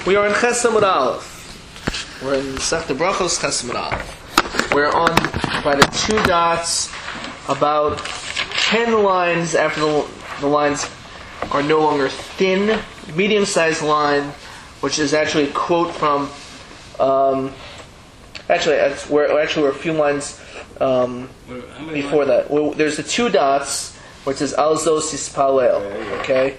We are in Ches Amud Aleph. We're in Masechta Brachos, Ches Amud Aleph. We're on by the two dots, about 10 lines after the lines are no longer thin. Medium-sized line, which is actually a quote from. We're a few lines before that. There's the two dots, which is Al Zos Yispalel. Okay.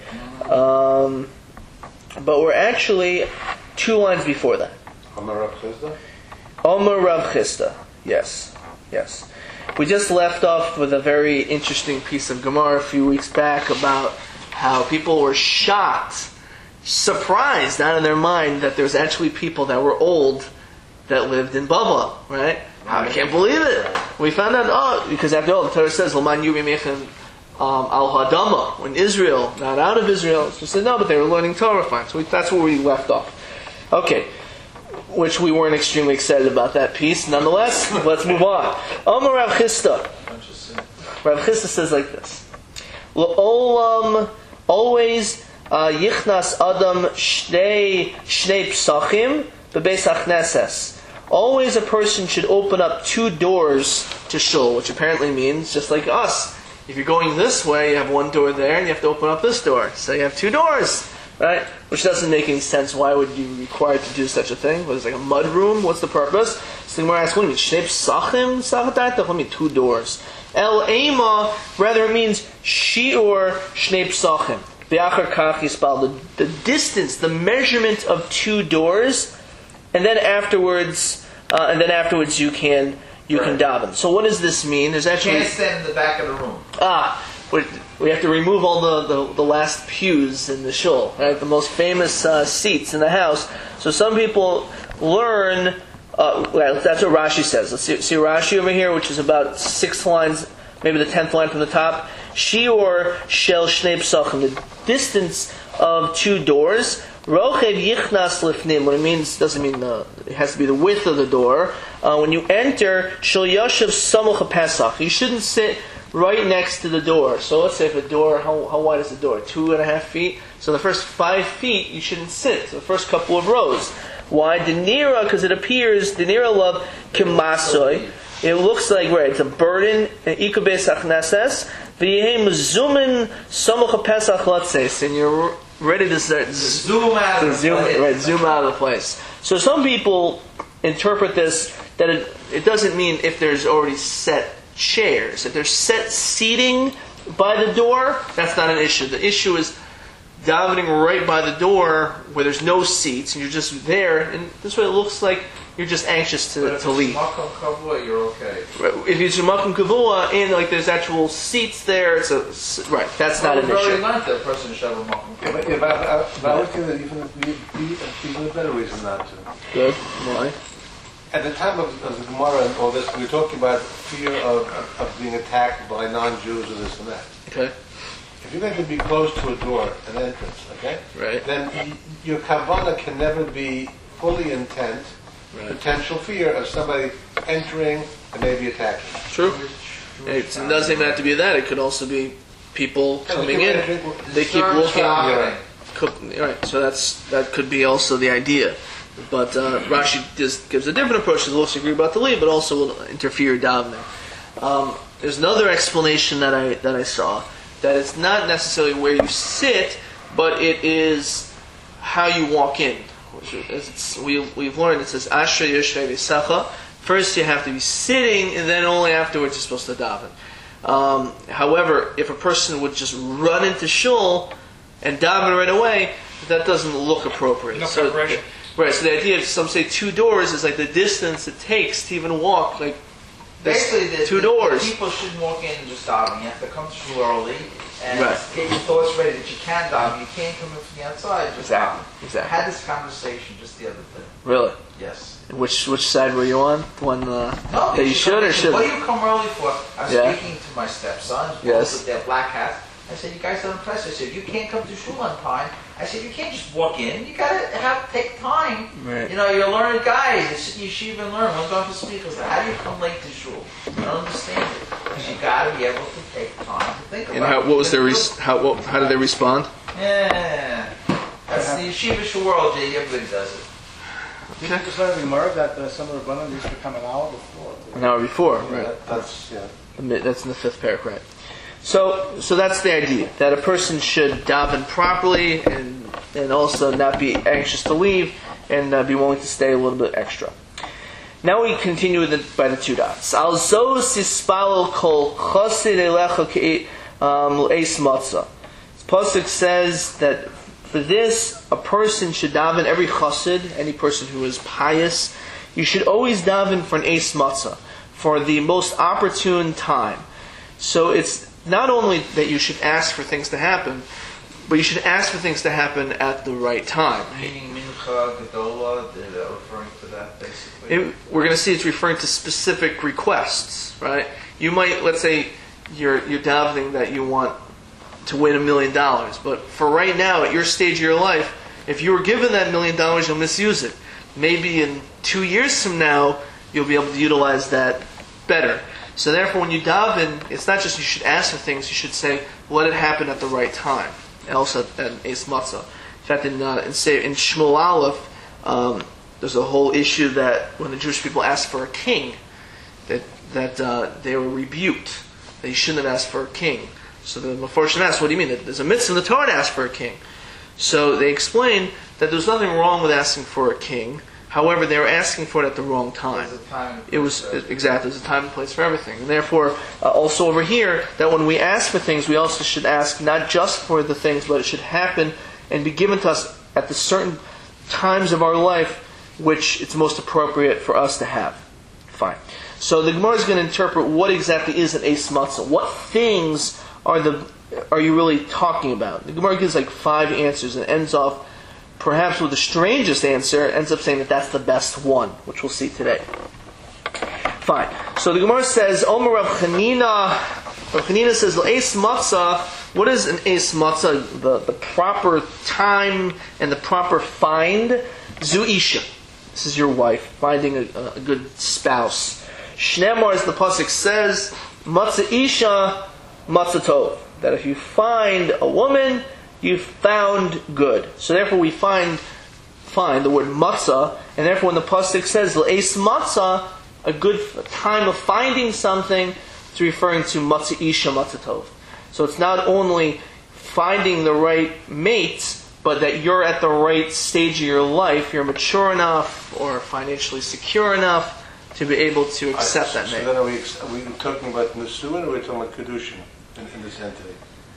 But we're actually 2 lines before that. Omer Rav Chisda? Omer Rav Chisda. Yes. We just left off with a very interesting piece of Gemara a few weeks back about how people were shocked, surprised out of their mind that there's actually people that were old that lived in Bava, right? I can't believe it. We found out, because after all, the Torah says, L'man Yuri Mechem Al Hadama, when Israel, not out of Israel, so said no, but they were learning Torah fine. So that's where we left off. Okay, which we weren't extremely excited about that piece. Nonetheless, let's move on. Amar Rav Chisda. Rav Chisda says like this: L'olam, always yichnas adam shnei psachim bebeis hachneses. Always a person should open up 2 doors to shul, which apparently means just like us. If you're going this way, you have 1 door there, and you have to open up this door. So you have 2 doors, right? Which doesn't make any sense. Why would you be required to do such a thing? What is it, like a mud room? What's the purpose? So the Gemara asks, what do you mean? Shnei psachim? What do you mean 2 doors? El ema, rather it means shiur shnei psachim. Be'achar kach yispal, the distance, the measurement of 2 doors, and then afterwards you can daven. So what does this mean? There's actually You can't stand in the back of the room. We have to remove all the last pews in the shul, right? The most famous seats in the house. So some people learn. That's what Rashi says. Let's see Rashi over here, which is about 6 lines, maybe the 10th line from the top. Shiur shel shnei psachim, the distance of 2 doors. Rochev yichnas lifnim. What it means doesn't mean it has to be the width of the door. When you enter, shel yashav samuch pesach. You shouldn't sit right next to the door. So let's say if a door, how wide is the door? 2.5 feet. So the first 5 feet you shouldn't sit. So the first couple of rows. Why? Denira, because it appears Denira love kimasoy. It looks like it's a burden. Ikubes achneses. V'yehem zumin samuch pesach latzeis, and you're ready to start zoom out of the place. So some people interpret this that it doesn't mean if there's already set chairs. If there's set seating by the door, that's not an issue. The issue is davening right by the door where there's no seats and you're just there, and this way it looks like you're just anxious to leave. If it's makom kavua, you're okay. If it's makom kavua and there's actual seats there, that's not an issue. Very nice that person should have a makom kavua. But I would say that even a better reason not to. Good. Why? At the time of the Gemara and all this, we were talking about fear of being attacked by non-Jews or this and that. Okay. If you're going to be close to a door, an entrance, okay? Right. Then your kavanah can never be fully intent. Right. Potential fear of somebody entering and maybe attacking. True. It doesn't even have to be that. It could also be people coming in. They keep walking. Right. So that could be also the idea. But Rashi gives a different approach. He will also agree about the leave, but also will interfere davening. There's another explanation that I saw, that it's not necessarily where you sit, but it is how you walk in. We've learned, it says Asher Yoshrei V'Secha. First you have to be sitting, and then only afterwards you're supposed to daven. However, if a person would just run into shul and daven right away, that doesn't look appropriate. Right, so the idea of some say 2 doors is like the distance it takes to even walk. Basically, 2 doors. People shouldn't walk in and just daven. You have to come to shul early and get your thoughts ready that you can daven. You can't come in from the outside. Exactly. I had this conversation just the other day. Really? Yes. Which side were you on? The one that you should or shouldn't? What do you come early for? I was speaking to my stepsons, both with their black hats. I said, you guys don't impress. I said, you can't come to shul on time. I said, you can't just walk in. You gotta take time. Right. You're learning guys. You should even learn. One going to speak. I said, how do you come late to shul? I don't understand it. Because you gotta be able to take time to think about it. And what was their how did they respond? Yeah. That's in the yeshivish world, Jay, everybody does it. Didn't you say in the Gemara that some of the Rabbanim used to come an hour before? An hour before, Yeah, right? that's That's in the 5th paragraph, right? So that's the idea, that a person should daven properly and also not be anxious to leave and be willing to stay a little bit extra. Now we continue by the 2 dots. Al zo sispalel kol chosid elecha l'eis matzah. Pasuk says that for this, a person should daven, every chassid, any person who is pious, you should always daven for an eis matzah, for the most opportune time. So it's not only that you should ask for things to happen, but you should ask for things to happen at the right time. Meaning mincha, gedola, they're referring to that basically. We're going to see it's referring to specific requests, right? You might, let's say, you're davening that you want to win $1 million, but for right now, at your stage of your life, if you were given that $1 million, you'll misuse it. Maybe in 2 years from now, you'll be able to utilize that better. So therefore, when you daven, it's not just you should ask for things, you should say, let it happen at the right time. And also at Eis Matzah. In fact, in Shmuel Aleph, there's a whole issue that when the Jewish people asked for a king, that they were rebuked. They shouldn't have asked for a king. So the Meforshim asked, what do you mean? There's a mitzvah in the Torah to ask for a king. So they explained that there's nothing wrong with asking for a king. However, they were asking for it at the wrong time. It was exactly, there's a time and place for everything. And therefore, also over here, that when we ask for things, we also should ask not just for the things, but it should happen and be given to us at the certain times of our life which it's most appropriate for us to have. Fine. So the Gemara is going to interpret what exactly is an Eis Matzah. What things are you really talking about? The Gemara gives like 5 answers and ends off perhaps with the strangest answer, ends up saying that that's the best one, which we'll see today. Fine. So the Gemara says, Omer Rav Chanina. Rav Chanina says, Eis Matzah. What is an Eis Matzah? The proper time and the proper find. Zu Isha. This is your wife, finding a good spouse. Shnemar, as the pasuk says, Matzah Isha, Matzah Tov. That if you find a woman, you've found good. So therefore we find the word matzah, and therefore when the pasuk says l'eis matzah, a good time of finding something, it's referring to matzah isha, matzah tov. So it's not only finding the right mate, but that you're at the right stage of your life, you're mature enough or financially secure enough to be able to accept that mate. So then are we talking about Nesuin or are we talking about Kedushin in this entity?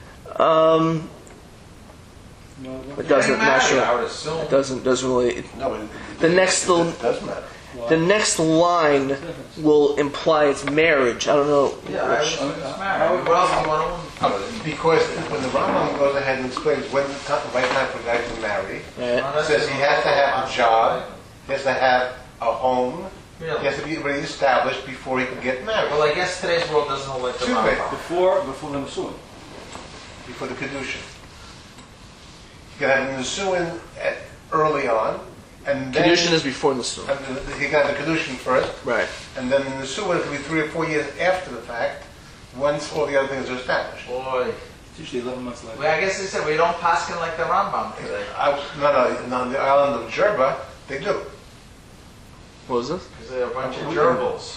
It doesn't matter. I would assume. It doesn't really. No, but The next it does matter. The next line will imply it's marriage. I don't know. Yeah, I assume it's married. What else do you want to Because when the Rambam goes ahead and explains when the right time for a guy to marry, Right. he says he has to have a job, he has to have a home, Really? he has to be already established before he can get married. Well, I guess today's world doesn't hold like the Excuse me. Rambam. Before the Nesuin. Before the Kedushin. You can have the Nesuin early on, and then Kedushin is before Nesuin. he can have the Kedushin first, Right. and then the Nesuin can be 3 or 4 years after the fact, once all the other things are established. Boy. It's usually 11 months later. Well, I guess they said we don't paskin like the Rambam today. No, on the island of Jerba, they do. What was this? Because they're a bunch of gerbils.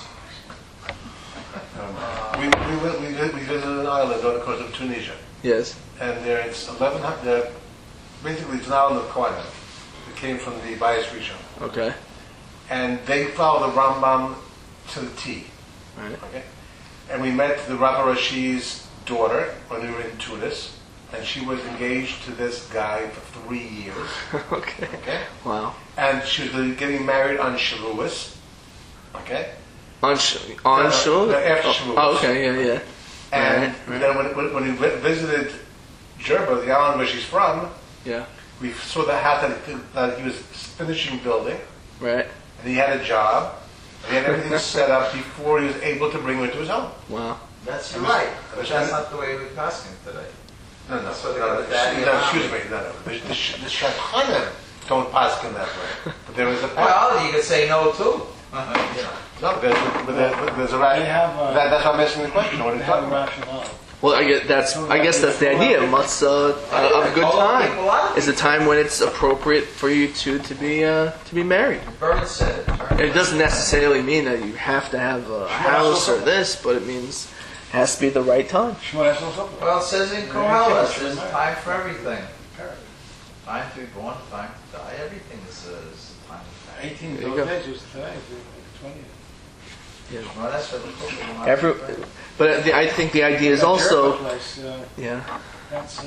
We visited an island on the coast of Tunisia, Yes. and there it's 1100. Basically, it's an island of Kohanim. It came from the Bayis Rishon, Okay. and they follow the Rambam to the T. Right. Okay, and we met the Rabbi Rashi's daughter when we were in Tunis, and she was engaged to this guy for 3 years. Okay. Okay, Wow. and she was getting married on Shavuos. Okay. On Shul? After Shavuos. Oh, okay. Yeah. And Right. then when we visited Jerba, the island where she's from, Yeah. we saw the house that he was finishing building, Right. and he had a job, and he had everything set up before he was able to bring her to his home. Wow. That's right. But that's not the way we paskin today. No, That's what they got with daddy and excuse mommy. me, no. The Shulchan don't pass him that way. But there is a Well, you could say no too. You know. No, there's a They rationale. have, That's why I'm asking the question. What are you They have talking a about? rationale. Well, I guess that's the idea. Matzah of a good time is a time when it's appropriate for you two to be married. Bernard said it. It doesn't necessarily mean that you have to have a house or this, but it means it has to be the right time. Well, it says in Koheles, there's a time for everything. Time to be born, time to die. Everything is time. 18 days was today, 20. Yeah. Well, that's what the book But I think the idea is also, yeah. That's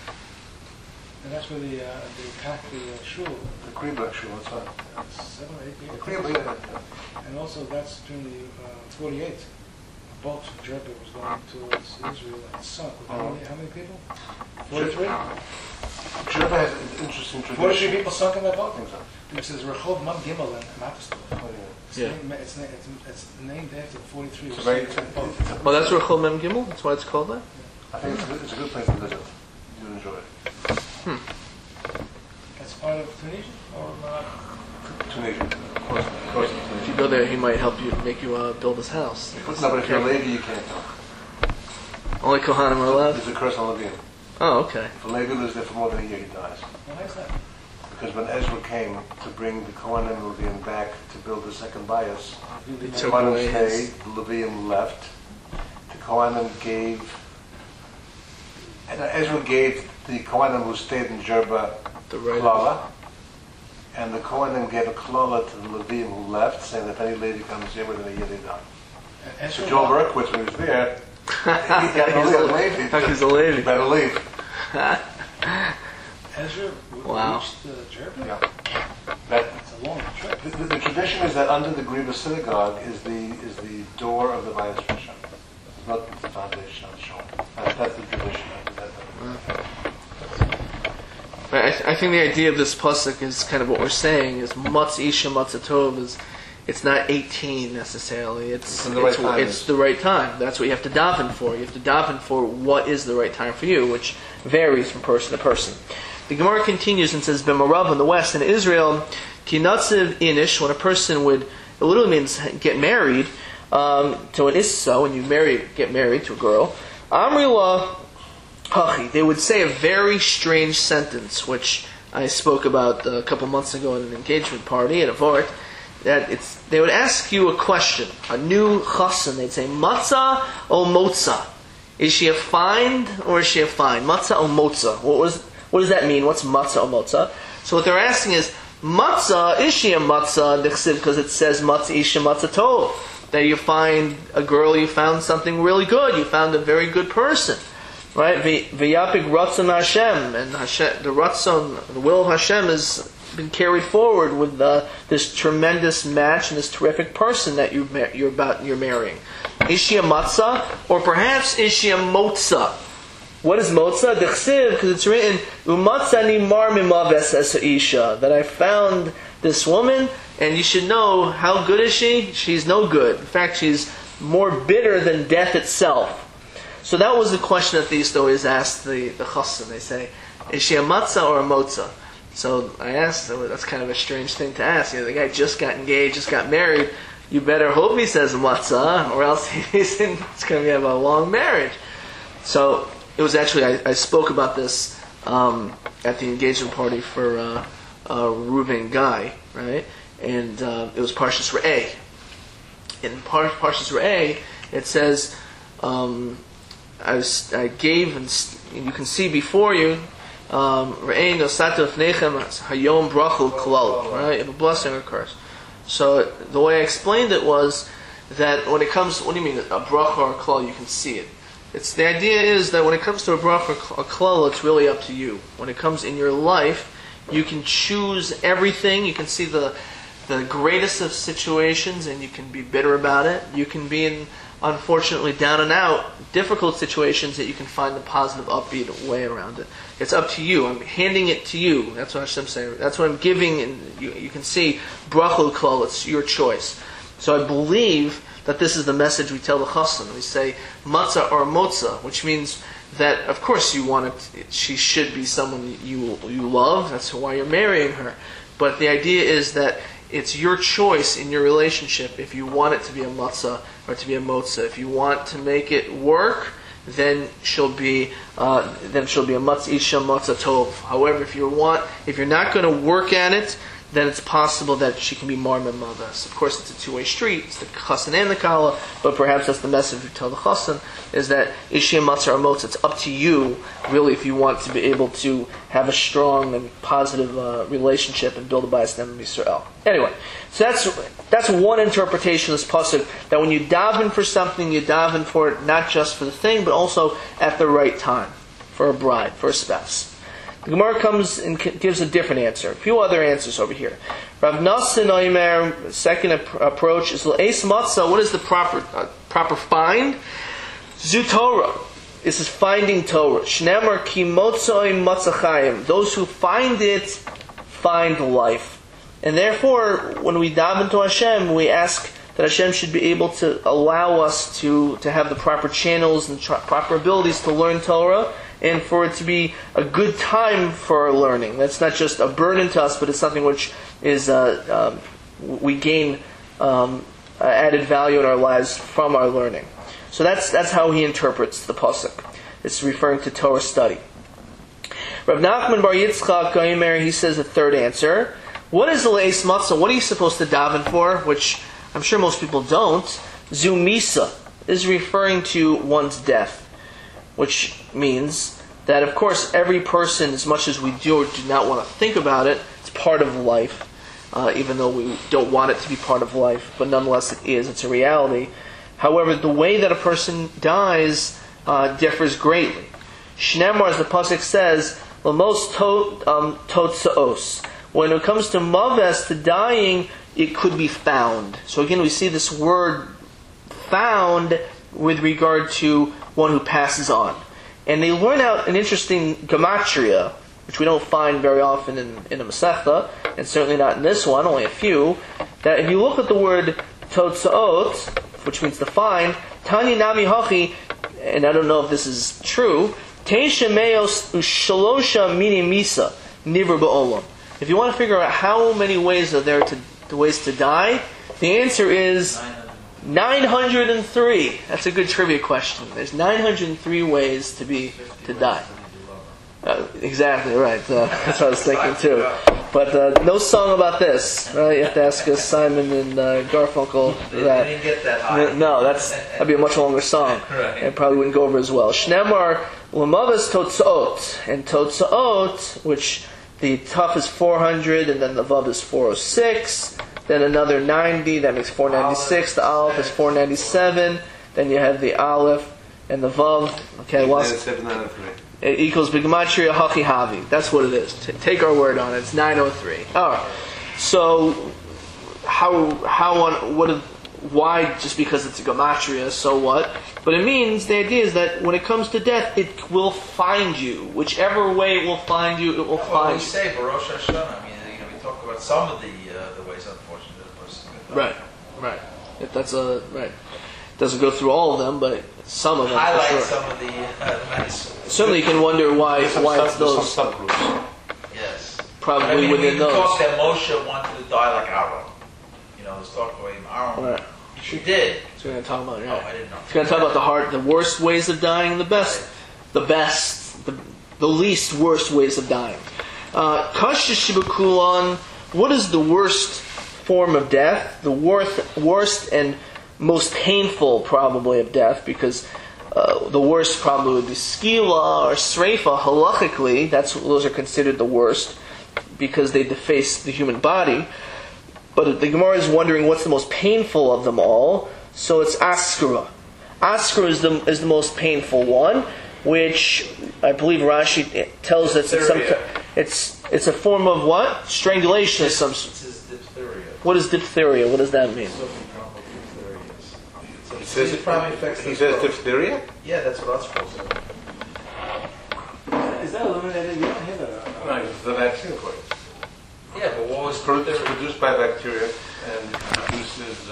where they attacked the shul. The Kriba shul, that's right. That's 7 or 8 people. The Kriba, yeah. And also that's during the 48. A boat from Jerba was going towards Israel and sunk. How many people? 43? Jerba has an interesting tradition. 43 people sunk in that boat. It says Rehov Mad Gimel in Matistov. It's named after 43. Well, that's Rehov Mem Gimel? That's why it's called that? I think it's a good place to visit. You'll enjoy it. That's part of Tunisia? Or Tunisia. Of course. If you go there, he might help you, make you build his house. No, but if you're a Levi, you can't go. Only Kohanim are allowed? There's a curse on Levine. Oh, okay. If a Levi lives there for more than a year, he dies. why is that? Because when Ezra came to bring the Kohanim and Levium back to build the second bias, the took Kohanim away stayed, the Levium left. The Kohanim gave, and Ezra gave the Kohanim who stayed in Jerba The right klala, and the Kohanim gave a klala to the Levium who left, saying that if any lady comes here within a year, they die. So Joel Berkowitz, when he was there, he got a Levi. He's a Levi. You better leave. Ezra Wow. reached Jerba? Yeah. That's a long trip. The tradition is that under the Greba synagogue is the door of the Bayis Hashem. It's not the foundation of the Shul. That's the tradition. But I think the idea of this pasuk is kind of what we're saying is Matz Isha Matzah Tov is it's not 18 necessarily. It's the right time. That's what you have to daven for. You have to daven for what is the right time for you, which varies from person to person. The Gemara continues and says, B'marav in the west, in Israel, Kinatziv Inish, when a person would, it literally means get married, to an Issa, when you get married to a girl, Amrila Hachi, they would say a very strange sentence, which I spoke about a couple months ago at an engagement party at a Vort, that they would ask you a question, a new chassan, they'd say, Matzah or Motza? Is she a find or is she a find? Matzah or Motza? What does that mean? What's matzah or motza? So what they're asking is, matzah, is she a matzah? Because it says matzah isha matzah tov. That you find a girl, you found something really good. You found a very good person. Right? V'yapik ratzon Hashem. And Hashem, the ratzon, the will of Hashem has been carried forward with this tremendous match and this terrific person that you're marrying. Is she a matzah? Or perhaps is she a motza? What is Motza? Dechsiv, because it's written, Umatzani mar mimaves es isha, that I found this woman, and you should know, how good is she? She's no good. In fact, she's more bitter than death itself. So that was the question that they used to always ask the chassan. They say, is she a matzah or a motza? So I asked, that's kind of a strange thing to ask. The guy just got engaged, just got married. You better hope he says matzah, or else it's going to have a long marriage. So it was actually, I spoke about this at the engagement party for Reuven Guy, right? And it was Parshas Re'eh. In Parshas Re'eh, it says, I gave, and you can see before you, Re'eh nosatu fnechem hayom brachul klal, right? If a blessing or curse. So the way I explained it was that when it comes, what do you mean, a bracha or a klal, you can see it. The idea is that when it comes to a bracha or a klal, it's really up to you. When it comes in your life, you can choose everything. You can see the greatest of situations, and you can be bitter about it. You can be in, unfortunately, down and out, difficult situations that you can find the positive, upbeat way around it. It's up to you. I'm handing it to you. That's what Hashem's saying. That's what I'm giving, and you can see bracha klal. It's your choice. So I believe that this is the message we tell the chassan. We say matzah or motza, which means that of course you want it. She should be someone you love. That's why you're marrying her. But the idea is that it's your choice in your relationship if you want it to be a matzah or to be a motza. If you want to make it work, then she'll be a matz isha matzah tov. However, if you're not going to work at it, then it's possible that she can be marmim madas. Of course, it's a two-way street. It's the chassan and the kala, but perhaps that's the message we tell the chassan, is that ishia matzah or motz, it's up to you, really, if you want to be able to have a strong and positive relationship and build a bayis ne'eman Yisrael. Anyway, so that's one interpretation of this pasuk, that when you daven for something, you daven for it not just for the thing, but also at the right time, for a bride, for a spouse. The Gemara comes and gives a different answer. A few other answers over here. Rav Nassan Oimer, second approach is l'eis matzah. What is the proper find? Zu Torah. This is finding Torah. Shneimar ki motzoi matzah chayim. Those who find it find life. And therefore, when we daven to Hashem, we ask that Hashem should be able to allow us to have the proper channels and proper abilities to learn Torah, and for it to be a good time for our learning. That's not just a burden to us, but it's something which is we gain added value in our lives from our learning. So that's how he interprets the pasuk. It's referring to Torah study. Rav Nachman Bar Yitzchak Oimer, he says a third answer. What is the leis matzah? What are you supposed to daven for? Which I'm sure most people don't. Zu misa is referring to one's death, which means that, of course, every person, as much as we do or do not want to think about it, it's part of life, even though we don't want it to be part of life, but nonetheless it is, it's a reality. However, the way that a person dies differs greatly. Shnemar, as the pasuk says, Lamos totsaos. When it comes to maves, to dying, it could be found. So again, we see this word found with regard to one who passes on. And they learn out an interesting gematria, which we don't find very often in a Masechta, and certainly not in this one, only a few, that if you look at the word totsaot, which means to find, Tani Nami Hachi, and I don't know if this is true, Teisha Meos Ushalosha Mini Misa, Nivr Ba'olam. If you want to figure out how many ways are there to die, the answer is 903. That's a good trivia question. There's 903 ways to die. Exactly right. That's what I was thinking too. But no song about this, right? You have to ask us Simon and Garfunkel for that. They didn't get that high. No, that'd be a much longer song. Right. It probably wouldn't go over as well. Shnemar Lamavas Totsaot, and Totsaot, which the Tuf is 400, and then the Vav is 406. Then another 90, that makes 496. The Aleph is 497. Then you have the Aleph and the Vav. Okay, it equals B'gematria Hachi Havi. That's what it is. Take our word on it. It's 903. All right. So, why? Just because it's a gematria, so what? But it means, the idea is that when it comes to death, it will find you. Whichever way it will find you, it will find you. We say Barosh Hashanah. I mean, we talk about some of the ways, unfortunately, the person could die. Right. If that's right. Doesn't go through all of them, but some of them. Highlight for sure. some of the nice. Certainly, you can wonder why it's those. Some subgroups. Yes. Probably within we those. talked that Moshe wanted to die like Aaron. Let's talk about Aaron. Right. She did. That's what we're going to talk about. Yeah. Oh, I didn't know. We're going to talk about the worst ways of dying, and the best, the least worst ways of dying. Kashish Shibakulan. What is the worst form of death? The worst and most painful, probably, of death, because the worst probably would be skila or sreifa. Halachically, those are considered the worst because they deface the human body. But the Gemara is wondering what's the most painful of them all. So it's askara. Askara is the most painful one, which I believe Rashi tells us it's a form of what? Strangulation of some sort. It's diphtheria. What is diphtheria? What does that mean? He says diphtheria? Yeah, that's what I was supposed to. Is that eliminated? You don't hear that. No, it's the vaccine for it. Yeah, but what was It's produced by bacteria and produces.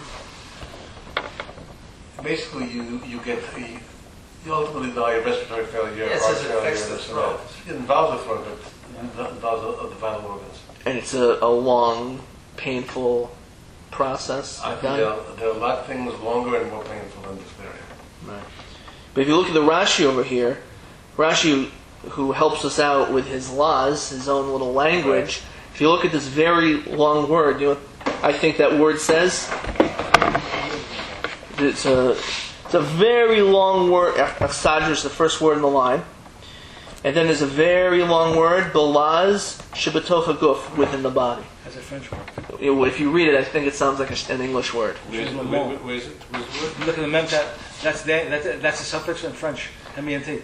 Basically, you ultimately die of respiratory failure, it heart says it failure, affects the this and throat. that. It involves the throat, but it involves the vital organs. And it's a long, painful process. I think there are a lot of things longer and more painful than diphtheria. Right. But if you look at the Rashi over here, Rashi, who helps us out with his laws, his own little language, if you look at this very long word, you know what I think that word says? It's a very long word. Achsadra is the first word in the line. And then there's a very long word, Balaz Shebatoch Haguf, within the body. That's a French word. If you read it, I think it sounds like an English word. Where is it? Where's the word? Look at the mem. That's a suffix in French. M-E-N-T.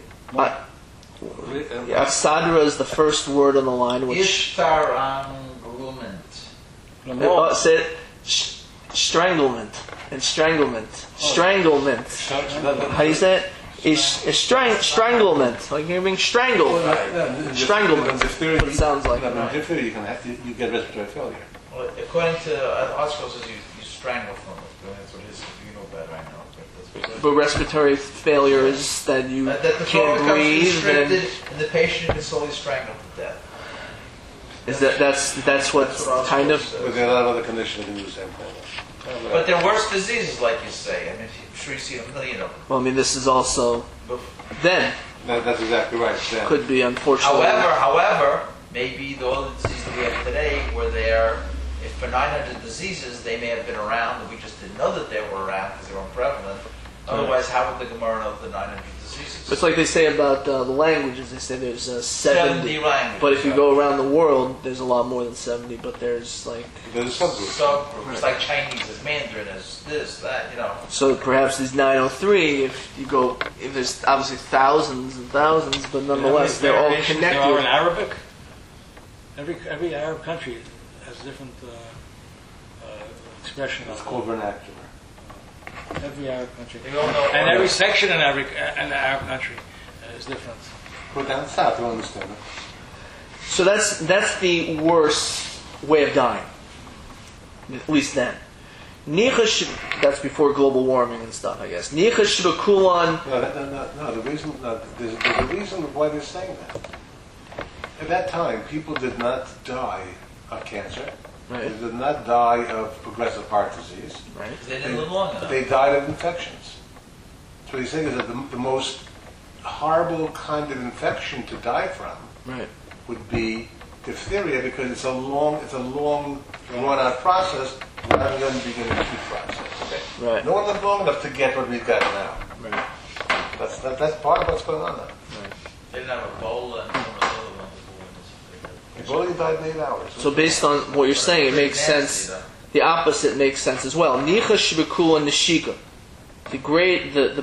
Achsadra is the first word on the line, which Ishtaranglement. say it, stranglement and stranglement. Stranglement. How do you say it? Is stranglement, like you're being strangled. Stranglement. It sounds like. Diphtheria, you get respiratory failure. Well, according to articles, you strangle from it. That's what it is. You know better, I know. But respiratory failure is that you that the can't breathe, and the patient is slowly strangled to death. Is that's what kind of? But there are a lot of other conditions that can do the same thing. But there are worse diseases, like you say. I mean, I'm sure you see a million of them. Well, I mean, this is also then. That's exactly right. Then. Could be, unfortunately. However, maybe all the diseases we have today were there. If for 900 diseases they may have been around, and we just didn't know that they were around because they were prevalent. Otherwise, how would the Gemara know the 900 diseases? It's like they say about the languages. They say there's 70 languages. But if you go around the world, there's a lot more than 70. But there's like there's subgroups. It's like Chinese, there's Mandarin, there's this, that, you know. So perhaps these 903. If there's obviously thousands and thousands, but nonetheless they're all connected. There are in Arabic. Every Arab country has a different expression. It's called vernacular. Every Arab country. And every section in the Arab country is different. Go down south, you'll understand it. So that's the worst way of dying, at least then. Nichash, that's before global warming and stuff, I guess. Nichash b'kulan. No. There's a reason why they're saying that. At that time, people did not die of cancer. Right. They did not die of progressive heart disease. Right. They didn't live long enough. They died of infections. So he's saying is that the most horrible kind of infection to die from would be diphtheria, because it's a long drawn-out process rather than being an acute process. Okay? Right. No one lived long enough to get what we've got now. Right. That's part of what's going on now. Right. They didn't have Ebola and some of the other ones. Ebola died in 8 hours. So based on what you're saying, it makes sense. The opposite makes sense as well. Nichash b'kulan neshika. The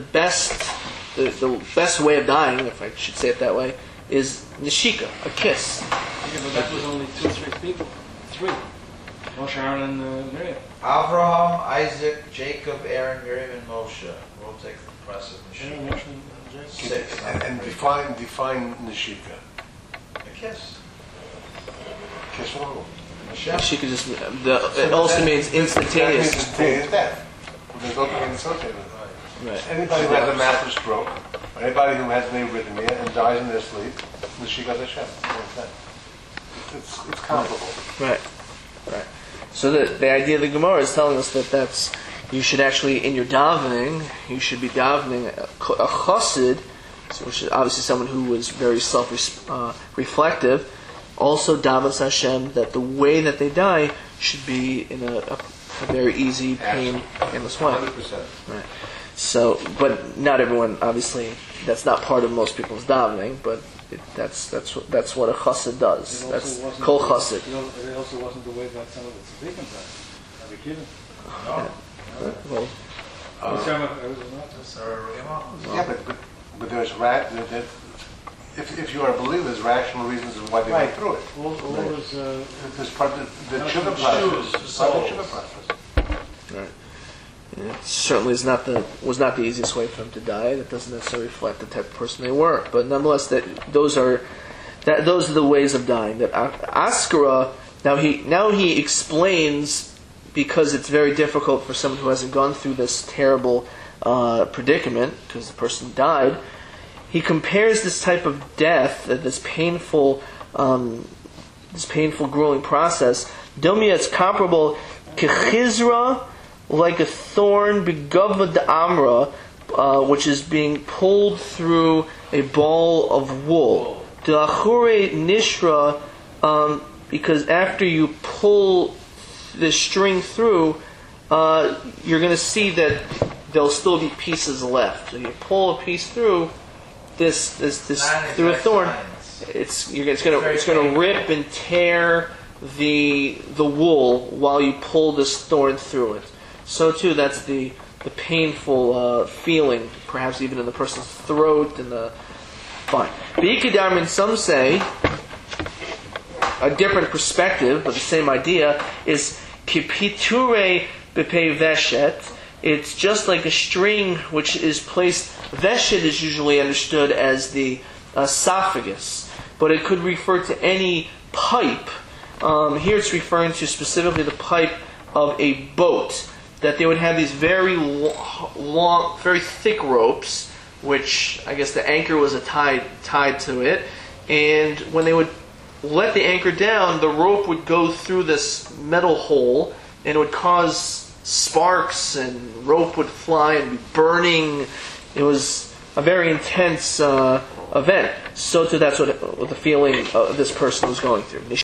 best way of dying, if I should say it that way, is neshika, a kiss. Yeah, but that was only 2 or 3 people. 3. Moshe, Aaron, and Miriam. Abraham, Isaac, Jacob, Aaron, Miriam, and Moshe. We'll take the process of Aaron, Neshika. Moshe, and Jacob. 6. And define neshika. A kiss. Kiss from who? Neshika just it also means instantaneous. That means instantaneous death. There's nothing associated with it. Right. Anybody who has a massive stroke, or anybody who has an arrhythmia and dies in their sleep, neshika Hashem. It's comparable. Right. So the idea of the Gemara is telling us that you should actually, in your davening, you should be davening a chassid, which is obviously someone who was very self-reflective, also davens Hashem that the way that they die should be in a very easy, painless way. 100%. Right. So, but not everyone, obviously, that's not part of most people's davening, but that's what a chassid does. That's kol chassid. It also wasn't the way that some of the tzaddikim died. Have you kidding? Well, Yeah, but there's if you are a believer, there's rational reasons why they went through it. There's part of the tshuva process. Right. It certainly was not the easiest way for him to die. That doesn't necessarily reflect the type of person they were, but nonetheless, those are the ways of dying. That Askara now he explains, because it's very difficult for someone who hasn't gone through this terrible predicament, because the person died. He compares this type of death, this painful grueling process. Domia, it's comparable kechizra, like a thorn begavad amra which is being pulled through a ball of wool. Da'achure nishra, because after you pull the string through, you're going to see that there'll still be pieces left. So you pull a piece through this through a thorn. It's going to rip and tear the wool while you pull this thorn through it. So too, that's the painful feeling, perhaps even in the person's throat and the fine. B'ikadarmin, some say a different perspective, but the same idea is kipiture b'pei veshet. It's just like a string which is placed. Veshet is usually understood as the esophagus, but it could refer to any pipe. Here it's referring to specifically the pipe of a boat, that they would have these very long, very thick ropes, which I guess the anchor was tied to it, and when they would let the anchor down, the rope would go through this metal hole, and it would cause sparks, and rope would fly and be burning. It was a very intense event. So too, that's what the feeling this person was going through.